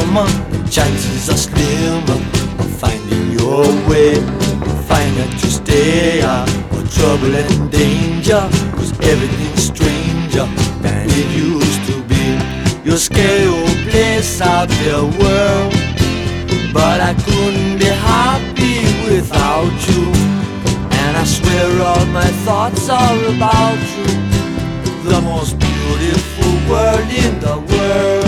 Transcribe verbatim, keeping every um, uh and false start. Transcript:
woman, chances are slim of finding your way. Find that you stay out of trouble and danger, cause everything's stranger than it used to be. You're scared of place out there, world, but I couldn't be happy without you. And I swear all my thoughts are about you, the most beautiful world in the world.